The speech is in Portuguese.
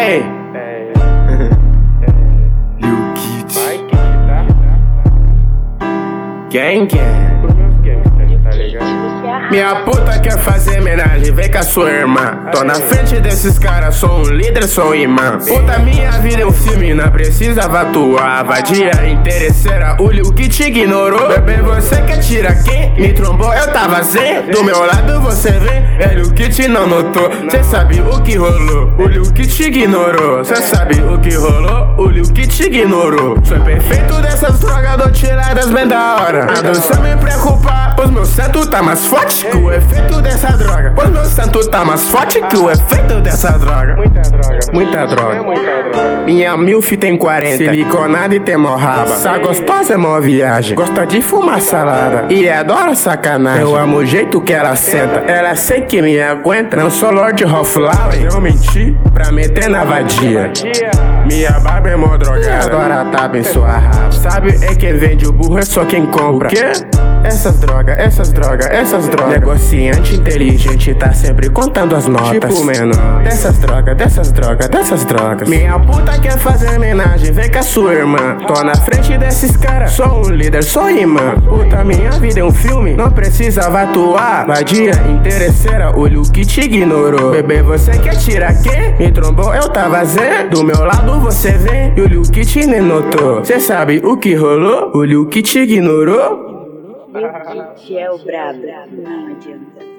Ei! Lil Kit. Vai que tá? Gang. Pros meus gangsters, tá ligado? Minha puta quer fazer homenagem, vem com a sua irmã. Tô na frente desses caras, sou um líder, sou um imã. Puta, minha vida é um filme, não precisava atuar. Vadia, interesseira, o Lil Kit te ignorou. Bebê, você quer tirar quem? Me trombou, eu tava zen. Do meu lado você vem, é Lil Kit não notou. Cê sabe o que rolou, o Lil Kit te ignorou. Cê sabe o que rolou, o Lil Kit te ignorou. Sou perfeito dessas drogas, dou tiradas bem da hora. A dança me preocupa, pois meu santo tá mais forte que o efeito dessa droga. Pois meu santo tá mais forte que o efeito dessa droga. Muita droga. Muita droga. É muita droga. Minha milf tem 40, siliconada e tem mó raba. Essa gostosa é mó viagem, gosta de fumar salada e adora sacanagem. Eu amo o jeito que ela senta, ela sei que me aguenta. Não sou Lord Hoflauer, eu menti pra meter na vadia. Minha barba é mó drogada, agora tá bem sua raba. Sabe é quem vende o burro, é só quem compra. O quê? Essas drogas, essas drogas, essas drogas. Negociante inteligente tá sempre contando as notas. Tipo menor, dessas drogas, dessas drogas, dessas drogas. Minha puta quer fazer homenagem, vem com a sua irmã. Tô na frente desses caras, sou um líder, sou imã. Puta, minha vida é um filme, não precisava atuar. Vadia, interesseira, o Lil Kit te ignorou. Bebê, você quer tirar quem? Me trombou, eu tava zen. Do meu lado você vem, e o Lil Kit nem notou. Cê sabe o que rolou? O Lil Kit te ignorou. Lil Kit é o brabo, não adianta.